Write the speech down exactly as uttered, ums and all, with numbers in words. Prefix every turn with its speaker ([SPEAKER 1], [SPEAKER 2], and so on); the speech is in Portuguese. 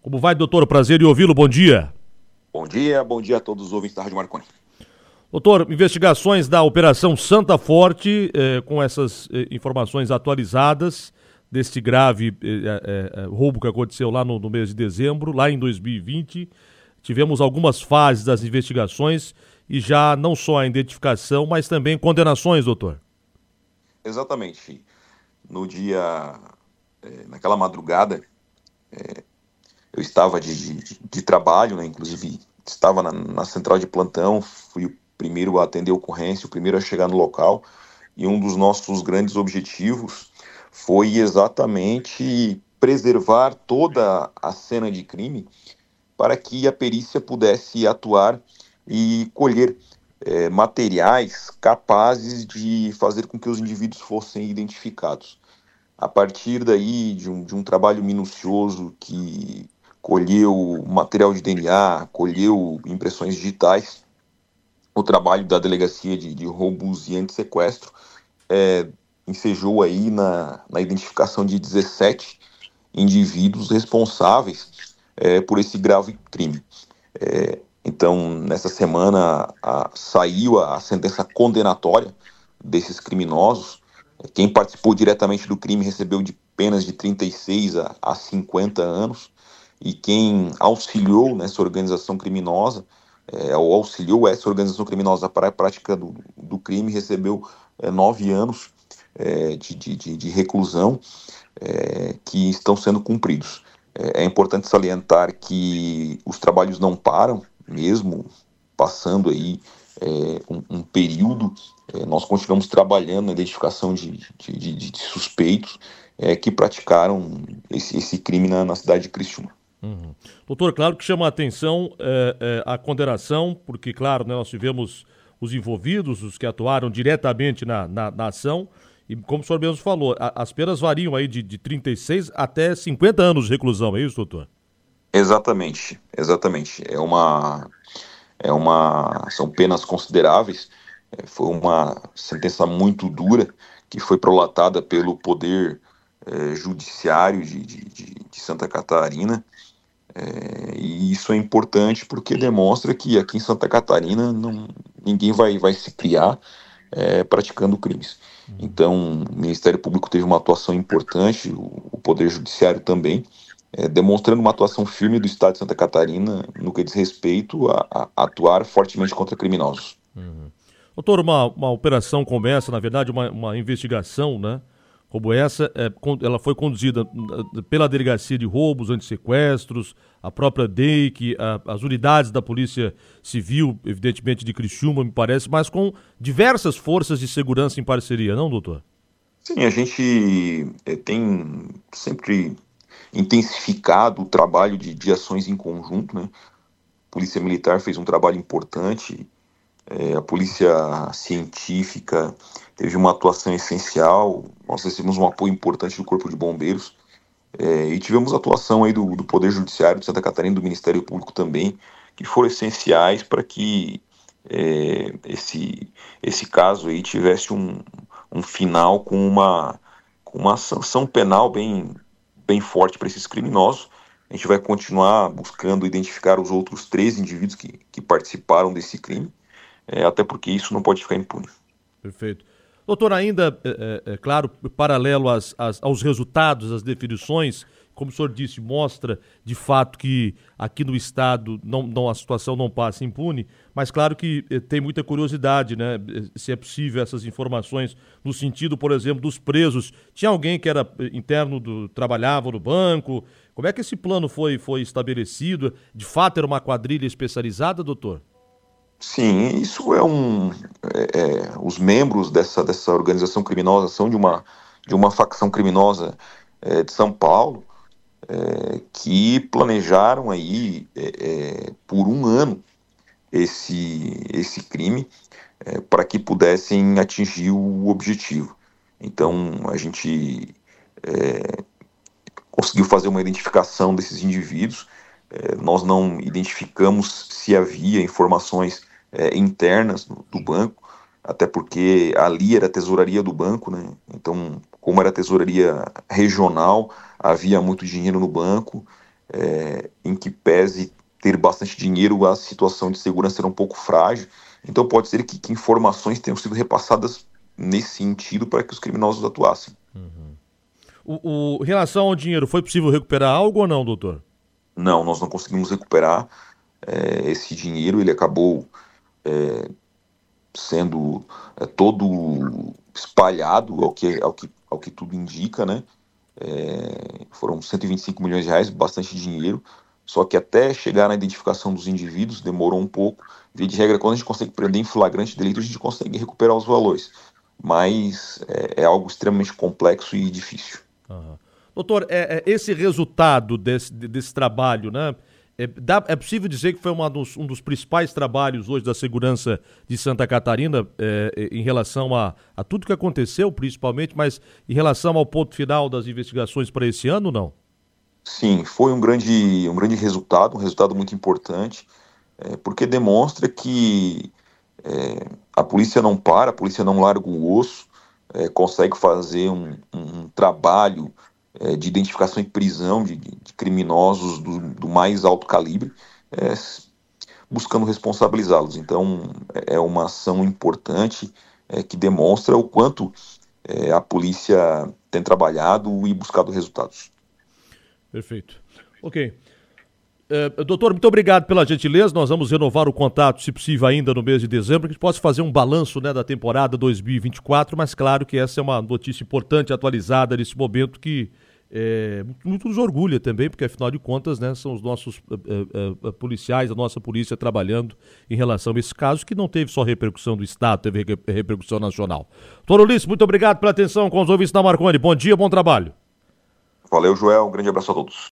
[SPEAKER 1] Como vai, doutor? Prazer em ouvi-lo. Bom dia.
[SPEAKER 2] Bom dia, bom dia a todos os ouvintes da Rádio Marconi.
[SPEAKER 1] Doutor, investigações da Operação Santa Forte, eh, com essas eh, informações atualizadas deste grave eh, eh, roubo que aconteceu lá no, no mês de dezembro, lá em dois mil e vinte. Tivemos algumas fases das investigações e já não só a identificação, mas também condenações, doutor.
[SPEAKER 2] Exatamente. No dia, eh, naquela madrugada, eh, eu estava de, de, de trabalho, né? Inclusive estava na, na central de plantão, fui o primeiro a atender a ocorrência, o primeiro a chegar no local, e um dos nossos grandes objetivos foi exatamente preservar toda a cena de crime para que a perícia pudesse atuar e colher eh, materiais capazes de fazer com que os indivíduos fossem identificados. A partir daí, de um, de um trabalho minucioso que colheu material de D N A, colheu impressões digitais, o trabalho da Delegacia de, de Roubos e Antissequestro é, ensejou aí na, na identificação de dezessete indivíduos responsáveis é, por esse grave crime. É, então, nessa semana, a, saiu a, a sentença condenatória desses criminosos. Quem participou diretamente do crime recebeu de penas de trinta e seis a, a cinquenta anos, e quem auxiliou nessa organização criminosa, é, ou auxiliou essa organização criminosa para a prática do, do crime, recebeu é, nove anos é, de, de, de reclusão é, que estão sendo cumpridos. É, é importante salientar que os trabalhos não param, mesmo passando aí é, um, um período, é, nós continuamos trabalhando na identificação de, de, de, de suspeitos é, que praticaram esse, esse crime na, na cidade de Criciúma.
[SPEAKER 1] Uhum. Doutor, claro que chama a atenção é, é, a condenação, porque, claro, né, nós tivemos os envolvidos, os que atuaram diretamente na, na, na ação, e como o senhor mesmo falou, a, as penas variam aí de, de trinta e seis até cinquenta anos de reclusão, é isso, doutor?
[SPEAKER 2] Exatamente, exatamente. É uma, é uma, são penas consideráveis. É, foi uma sentença muito dura que foi prolatada pelo Poder é, Judiciário de, de, de, de Santa Catarina. É, e isso é importante porque demonstra que aqui em Santa Catarina não, ninguém vai, vai se criar é, praticando crimes. Então, o Ministério Público teve uma atuação importante, o, o Poder Judiciário também, é, demonstrando uma atuação firme do Estado de Santa Catarina no que diz respeito a, a atuar fortemente contra criminosos.
[SPEAKER 1] Uhum. Doutor, uma, uma operação como essa, na verdade, uma, uma investigação, né? Como essa, é, ela foi conduzida pela Delegacia de Roubos, Antissequestros, a própria D E I C, a, as unidades da Polícia Civil, evidentemente de Criciúma, me parece, mas com diversas forças de segurança em parceria, não, doutor?
[SPEAKER 2] Sim, a gente é, tem sempre intensificado o trabalho de, de ações em conjunto, né? A Polícia Militar fez um trabalho importante, é, a Polícia Científica teve uma atuação essencial, nós recebemos um apoio importante do Corpo de Bombeiros, é, e tivemos atuação aí do, do Poder Judiciário de Santa Catarina, do Ministério Público também, que foram essenciais para que é, esse, esse caso aí tivesse um, um final com uma, com uma sanção penal bem, bem forte para esses criminosos. A gente vai continuar buscando identificar os outros três indivíduos que, que participaram desse crime, é, até porque isso não pode ficar impune.
[SPEAKER 1] Perfeito. Doutor, ainda, é, é, é claro, paralelo às, às, aos resultados, às definições, como o senhor disse, mostra de fato que aqui no Estado não, não, a situação não passa impune, mas claro que é, tem muita curiosidade, né? Se é possível essas informações no sentido, por exemplo, dos presos. Tinha alguém que era interno, do, trabalhava no banco? Como é que esse plano foi, foi estabelecido? De fato era uma quadrilha especializada, doutor?
[SPEAKER 2] Sim, isso é um... É, é, os membros dessa, dessa organização criminosa são de uma, de uma facção criminosa é, de São Paulo, é, que planejaram aí é, é, por um ano esse, esse crime é, para que pudessem atingir o objetivo. Então a gente é, conseguiu fazer uma identificação desses indivíduos. É, nós não identificamos se havia informações É, internas do, do banco, até porque ali era a tesouraria do banco, né? Então, como era a tesouraria regional, havia muito dinheiro no banco, é, em que pese ter bastante dinheiro, a situação de segurança será um pouco frágil. Então pode ser que, que informações tenham sido repassadas nesse sentido para que os criminosos atuassem.
[SPEAKER 1] Uhum. O, o, em relação ao dinheiro, foi possível recuperar algo ou não, doutor?
[SPEAKER 2] Não, nós não conseguimos recuperar é, esse dinheiro. Ele acabou é, sendo é, todo espalhado, ao que, ao que, ao que tudo indica, né? É, foram cento e vinte e cinco milhões de reais, bastante dinheiro, só que até chegar na identificação dos indivíduos demorou um pouco. Via de regra, quando a gente consegue prender em flagrante delito, a gente consegue recuperar os valores, mas é, é algo extremamente complexo e difícil.
[SPEAKER 1] Uhum. Doutor, é, é, esse resultado desse, desse trabalho, né? É, dá, é possível dizer que foi uma dos, um dos principais trabalhos hoje da segurança de Santa Catarina é, em relação a, a tudo que aconteceu, principalmente, mas em relação ao ponto final das investigações para esse ano, não?
[SPEAKER 2] Sim, foi um grande, um grande resultado, um resultado muito importante, é, porque demonstra que é, a polícia não para, a polícia não larga o osso, é, consegue fazer um, um, um trabalho é, de identificação e prisão de, de criminosos do, do mais alto calibre, é, buscando responsabilizá-los. Então é uma ação importante é, que demonstra o quanto é, a polícia tem trabalhado e buscado resultados.
[SPEAKER 1] Perfeito. Ok. Uh, doutor, muito obrigado pela gentileza. Nós vamos renovar o contato, se possível, ainda no mês de dezembro, que a gente possa fazer um balanço, né, da temporada dois mil e vinte e quatro, mas claro que essa é uma notícia importante, atualizada nesse momento, que é, muito nos orgulha também, porque afinal de contas, né, são os nossos uh, uh, uh, policiais, a nossa polícia trabalhando em relação a esse caso, que não teve só repercussão do Estado, teve repercussão nacional. Doutor Ulisses, muito obrigado pela atenção com os ouvintes da Marconi. Bom dia, bom trabalho.
[SPEAKER 2] Valeu, Joel. Um grande abraço a todos.